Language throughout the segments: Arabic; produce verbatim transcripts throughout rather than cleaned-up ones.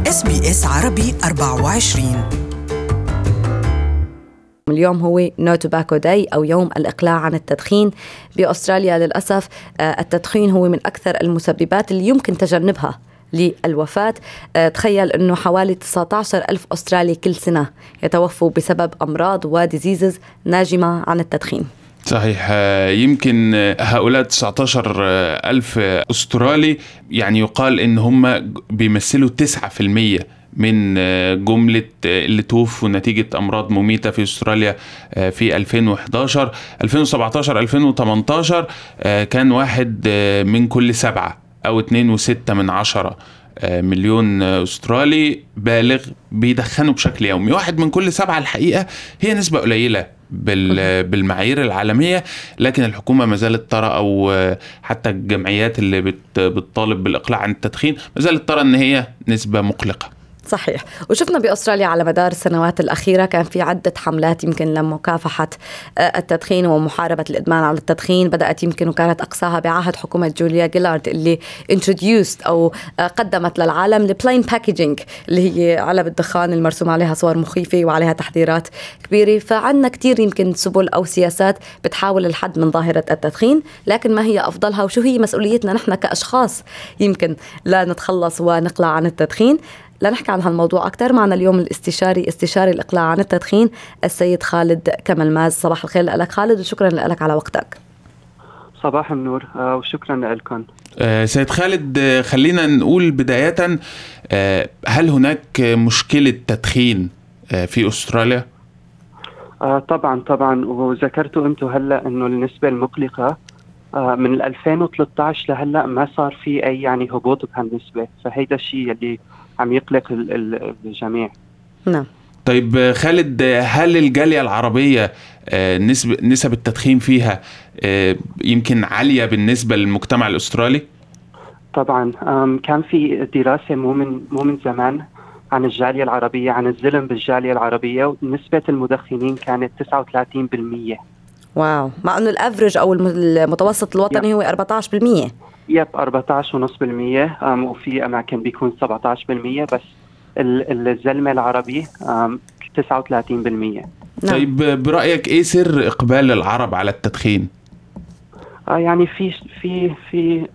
إس بي إس عربي أربعة وعشرين. اليوم هو No Tobacco Day أو يوم الإقلاع عن التدخين بأستراليا. للأسف التدخين هو من أكثر المسببات اللي يمكن تجنبها للوفاة. تخيل أنه حوالي تسعة عشر ألف أسترالي كل سنة يتوفوا بسبب أمراض وديزيزز ناجمة عن التدخين. صحيح. يمكن هؤلاء تسعة عشر ألف أسترالي يعني يقال إن هم بيمثلوا تسعة في المية من جملة اللي توفوا نتيجة أمراض مميتة في أستراليا في ألفين وإحدى عشر. ألفين وسبعة عشر ألفين وثمانية عشر كان واحد من كل سبعة أو اتنين وستة من عشرة مليون أسترالي بالغ بيدخنوا بشكل يومي. واحد من كل سبعة الحقيقة هي نسبة قليلة بالمعايير العالمية، لكن الحكومة ما زالت ترى أو حتى الجمعيات اللي بتطالب بالإقلاع عن التدخين ما زالت ترى أن هي نسبة مقلقة. صحيح. وشفنا بأستراليا على مدار السنوات الأخيرة كان في عدة حملات يمكن لمكافحة التدخين ومحاربة الإدمان على التدخين. بدأت يمكن وكانت أقصاها بعهد حكومة جوليا جيلارد اللي introduced أو قدمت للعالم البلاين باكيجينج اللي هي علب الدخان المرسوم عليها صور مخيفة وعليها تحذيرات كبيرة. فعندنا كتير يمكن سبل أو سياسات بتحاول الحد من ظاهرة التدخين، لكن ما هي أفضلها وشو هي مسؤوليتنا نحن كأشخاص يمكن لا نتخلص ونقلع عن التدخين؟ لنحكي عن هالموضوع أكتر معنا اليوم الاستشاري استشاري الإقلاع عن التدخين السيد خالد كملماز. صباح الخير لك خالد وشكرا لك على وقتك. صباح النور وشكرا لكم. آه سيد خالد، آه خلينا نقول بداية، آه هل هناك مشكلة تدخين آه في أستراليا؟ آه طبعا طبعا وذكرتوا أنتم هلأ أنه النسبة المقلقة آه من ألفين وثلاثة عشر لهلأ ما صار في أي يعني هبوط بهالنسبة، فهيدا الشيء اللي عم يقلق الجميع. نعم. طيب خالد، هل الجالية العربية نسب نسب التدخين فيها يمكن عالية بالنسبة للمجتمع الأسترالي؟ طبعا كان في دراسة مو من مو من زمان عن الجالية العربية، عن الظلم بالجالية العربية، ونسبة المدخنين كانت تسعة وثلاثين بالمية. واو، مع انه الافرج او المتوسط الوطني يب. هو أربعة عشر بالمية. يب أربعة عشر فاصلة خمسة بالمية، وفي اماكن بيكون سبعة عشر بالمية، بس الزلمة العربي تسعة وثلاثين بالمية. طيب برأيك ايه سر اقبال العرب على التدخين؟ آه يعني في في في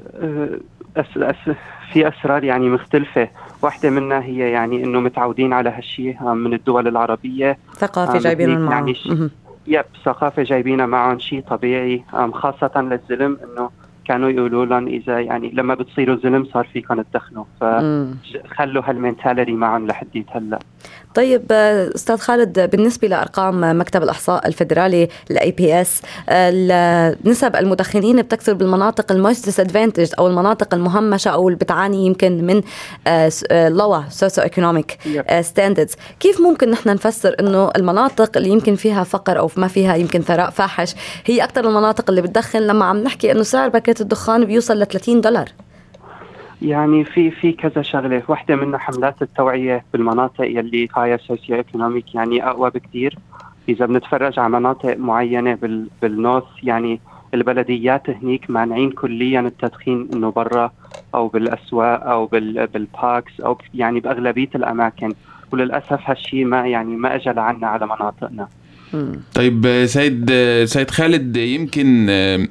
أس أس في اسرار يعني مختلفة. واحدة منها هي يعني انه متعودين على هالشيء من الدول العربية، ثقافة جايبين معهم. يعني يب ثقافة جايبينها معهم، شيء طبيعي، خاصة للزلم انه كانوا يقولوا لهم اذا يعني لما بتصيروا زلم صار فيكم تدخنوا، فخلوا هالمنتاليتي معهم لحديت هلا. طيب استاذ خالد، بالنسبه لارقام مكتب الاحصاء الفدرالي الاي بي اس، نسب المدخنين بتكثر بالمناطق الموست ديسادفانتجد او المناطق المهمشه او اللي بتعاني يمكن من لوا سوسيو ايكونوميك ستاندردز. كيف ممكن نحن نفسر انه المناطق اللي يمكن فيها فقر او ما فيها يمكن ثراء فاحش هي اكثر المناطق اللي بتدخن، لما عم نحكي انه سعر باكيت الدخان بيوصل ل ثلاثين دولار؟ يعني في في كذا شغله. واحده منها حملات التوعيه بالمناطق يلي هاي سوسيو ايكونوميك يعني اقوى بكثير. اذا بنتفرج على مناطق معينه بال بالنورث، يعني البلديات هنيك مانعين كليا التدخين انه برا او بالاسواق او بال بالباركس او يعني باغلبيه الاماكن، وللاسف هالشيء ما يعني ما اجى لعنا على مناطقنا. طيب سيد سيد خالد، يمكن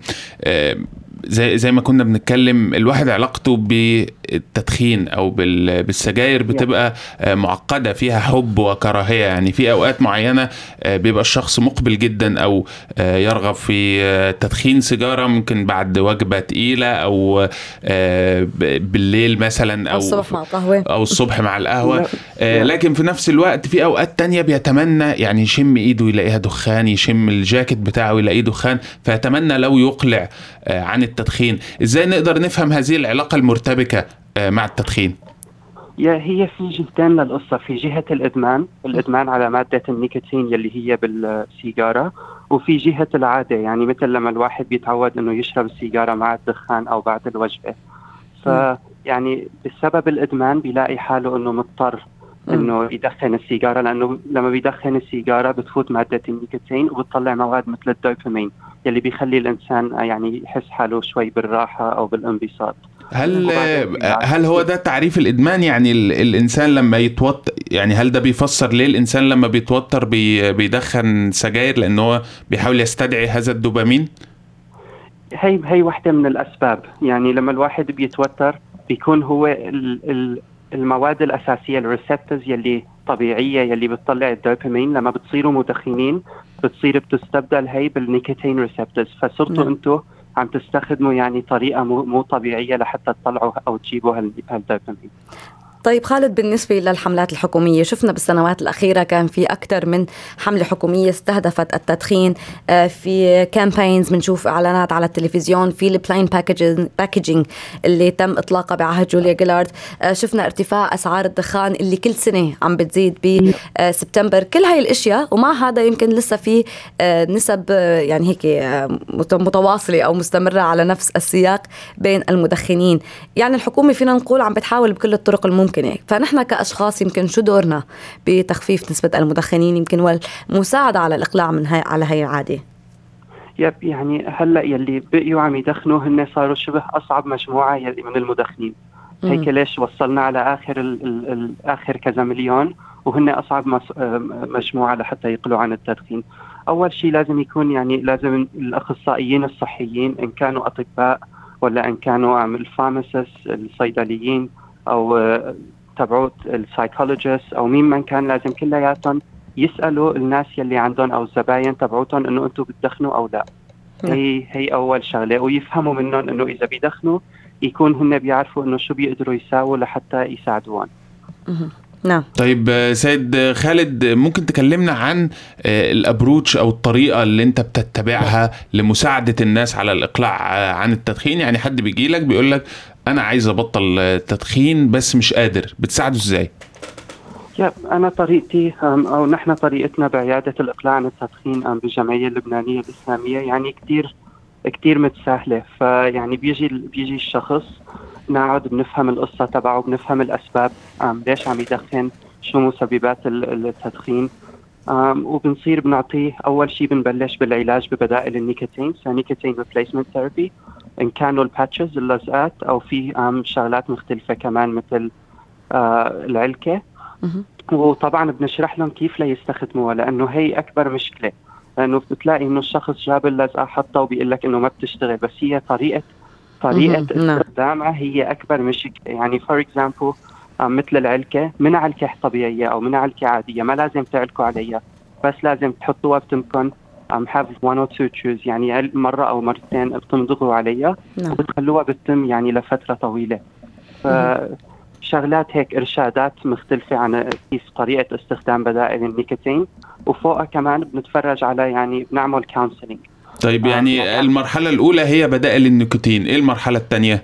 زي زي ما كنا بنتكلم، الواحد علاقته بالتدخين او بالسجاير بتبقى معقدة، فيها حب وكراهية. يعني في اوقات معينة بيبقى الشخص مقبل جدا او يرغب في تدخين سيجارة، ممكن بعد وجبة تقيلة او بالليل مثلا او الصبح مع القهوة او الصبح مع القهوة. لكن في نفس الوقت في اوقات تانية بيتمنى يعني يشم ايده يلاقيها دخان، يشم الجاكيت بتاعه يلاقيه دخان، فيتمنى لو يقلع عن التدخين. ازاي نقدر نفهم هذه العلاقة المرتبكة مع التدخين؟ يا هي في جهتين للقصة. في جهة الإدمان، الإدمان على مادة النيكوتين يلي هي بالسيجارة، وفي جهة العادة، يعني مثل لما الواحد بيتعود إنه يشرب السيجارة مع الدخان أو بعد الوجبة. فيعني بسبب الإدمان بيلاقي حاله إنه مضطر إنه يدخن السيجارة، لأنه لما بيدخن السيجارة بتفوت مادة النيكوتين وبتطلع مواد مثل الدوبامين يلي بيخلي الإنسان يعني يحس حاله شوي بالراحة أو بالانبساط. هل هل هو ده تعريف الادمان؟ يعني ال... الانسان لما يتوتر، يعني هل ده بيفسر ليه الانسان لما بيتوتر بي... بيدخن سجاير، لان هو بيحاول يستدعي هذا الدوبامين؟ هي هي واحدة من الاسباب. يعني لما الواحد بيتوتر بيكون هو ال... ال... المواد الاساسية الريسبتورز يلي طبيعية يلي بتطلع الدوبامين لما بتصيروا مدخنين بتصير بتستبدل هي بالنيكوتين ريسبتورز، فصرتوا انتوا عم تستخدموا يعني طريقة مو, مو طبيعية لحتى تطلعوا أو تجيبوا هالدوبامين. طيب خالد، بالنسبة للحملات الحكومية شفنا بالسنوات الأخيرة كان في أكثر من حملة حكومية استهدفت التدخين، في كامبينز بنشوف إعلانات على التلفزيون، في البلاين باكيجينج اللي تم إطلاقها بعهد جوليا جيلارد، شفنا ارتفاع أسعار الدخان اللي كل سنة عم بتزيد بسبتمبر. كل هاي الأشياء ومع هذا يمكن لسه في نسب يعني هيك متواصلة أو مستمرة على نفس السياق بين المدخنين. يعني الحكومة فينا نقول عم بتحاول بكل الطرق الممكنة، فنحن كأشخاص يمكن شو دورنا بتخفيف نسبة المدخنين يمكن والمساعدة على الإقلاع من هاي على هاي العادة؟ يب يعني هلا يلي بقيوا عم يدخنوا هن صاروا شبه أصعب مجموعة يلي من المدخنين. م- هيك ليش وصلنا على آخر ال ال ال آخر كذا مليون وهن أصعب مجموعة لحتى يقلوا عن التدخين. أول شيء لازم يكون يعني لازم الأخصائيين الصحيين إن كانوا أطباء ولا إن كانوا الفارماسيست الصيدليين أو تبعوت السايكولوجيست أو مين من كان، لازم كلياتهم يسألوا الناس يلي عندهم أو الزباين تبعوتهم إنه أنتوا بتدخنوا أو لا. هي هي أول شغلة، ويفهموا منهم إنه إذا بيدخنوا يكون هن بيعرفوا إنه شو بيقدروا يساووا لحتى يساعدوهم. نعم. طيب سيد خالد، ممكن تكلمنا عن الابروتش او الطريقه اللي انت بتتبعها لمساعده الناس على الاقلاع عن التدخين؟ يعني حد بيجي لك بيقول لك انا عايز ابطل تدخين بس مش قادر، بتساعده ازاي؟ يا انا طريقتي او نحن طريقتنا بعياده الاقلاع عن التدخين بالجمعيه اللبنانيه الاسلاميه يعني كثير كثير متساهله. فيعني بيجي بيجي الشخص نقعد بنفهم القصة تبعه، بنفهم الأسباب ليش عم يدخن، شو مسببات التدخين، وبنصير بنعطيه أول شيء بنبلش بالعلاج ببدائل النيكوتين، نيكوتين ريبليسمنت ثيرابي، إن كانوا الباتشز اللزقات أو في شغلات مختلفة كمان مثل العلكة. وطبعا بنشرح لهم كيف لا يستخدموها لأنه هي أكبر مشكلة، لأنه بتلاقي إنه الشخص جاب اللزقة حطها وبيقول لك إنه ما بتشتغل، بس هي طريقة طريقة استخدامها هي أكبر مشكلة. يعني فور إكزامبل مثل العلكة، من علكة طبيعية أو من علكة عادية ما لازم تعلكوا عليها، بس لازم تحطوها بتمكن um, have one or two chews، يعني مرة أو مرتين بتمضغوا عليها وبتخلوها بالتم يعني لفترة طويلة. فشغلات هيك إرشادات مختلفة عن كيف طريقة استخدام بدائل النيكوتين، وفوقها كمان بنتفرج على يعني بنعمل كونسلينج. طيب يعني المرحلة الأولى هي بدائل النيكوتين، إيه المرحلة الثانية؟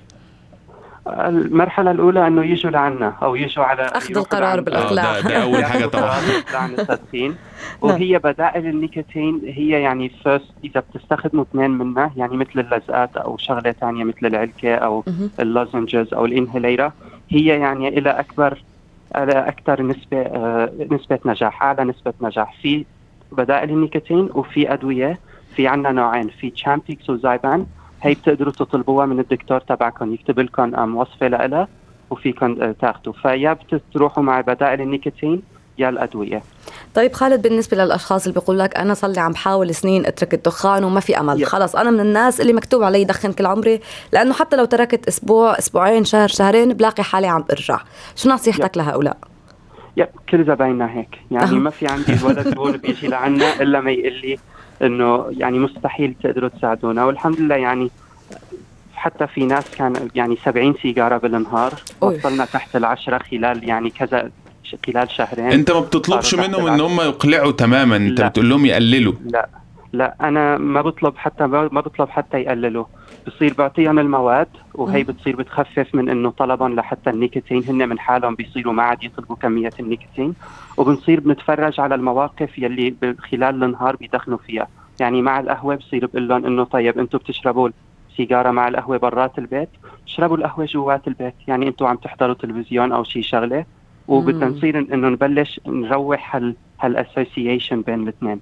المرحلة الأولى إنه يجوا لعنا أو يجوا على أخذ القرار بالإقلاع. ده, ده أول حاجة طبعا عن التدخين. وهي بدائل النيكوتين هي يعني first إذا بتستخدموا اثنين منها، يعني مثل اللزقات أو شغلة ثانية مثل العلكة أو اللوزنجز أو الإنهيليرا، هي يعني إلى أكبر إلى أكثر نسبة آه نسبة نجاح، أعلى نسبة نجاح في بدائل النيكوتين. وفي أدوية في عنا نوعين، في تشامبيكس وزايبان، هي بتقدروا تطلبوها من الدكتور تبعكم يكتب لكم وصفة لها وفيكم تاخذوا، فيا بتروحوا مع بدائل النيكوتين يا الأدوية. طيب خالد، بالنسبة للأشخاص اللي بيقول لك أنا صلي عم بحاول سنين أترك الدخان وما في أمل، خلص أنا من الناس اللي مكتوب علي دخن كل عمري، لأنه حتى لو تركت أسبوع أسبوعين شهر شهرين بلاقي حالي عم أرجع، شو نصيحتك لهؤلاء؟ يب كل زبايننا هيك يعني ما في عندي ولا زبون بيجي لعنا إلا ما يقول لي إنه يعني مستحيل تقدروا تساعدونا. والحمد لله يعني حتى في ناس كان يعني سبعين سيجارة بالنهار وصلنا تحت العشرة خلال يعني كذا خلال شهرين. انت ما بتطلبش منهم ان هم يقلعوا تماما، انت بتقول لهم يقللوا؟ لا لا انا ما بطلب حتى ما بطلب حتى يقللوا، بصير بعطيهم المواد وهي بتصير بتخفف من انه طلبا لحتى النيكوتين، هن من حالهم بيصيروا ما عاد يطلبوا كمية النيكوتين، وبنصير بنتفرج على المواقف يلي خلال النهار بيدخنوا فيها. يعني مع القهوة بصير بقول لهم انه طيب انتم بتشربوا سيجارة مع القهوة برات البيت، اشربوا القهوة جوات البيت، يعني انتم عم تحضروا تلفزيون او شي شغلة، وبدنا نصير انه نبلش نروح هال هالاسوسييشن بين الاثنين.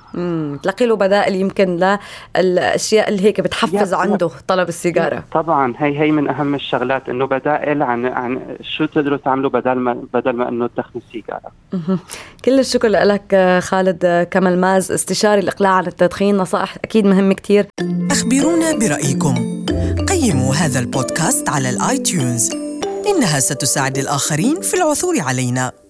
امم تلاقي له بدائل يمكن للاشياء اللي هيك بتحفز عنده طلب السيجاره. طبعا هي هي من اهم الشغلات، انه بدائل عن عن شو تقدروا تعملوا بدل ما بدل ما انه تدخنوا السيجاره. كل الشكر لك خالد كملماز، استشاري الاقلاع عن التدخين. نصائح اكيد مهمه كتير. اخبرونا برايكم، قيموا هذا البودكاست على الايتيونز، انها ستساعد الاخرين في العثور علينا.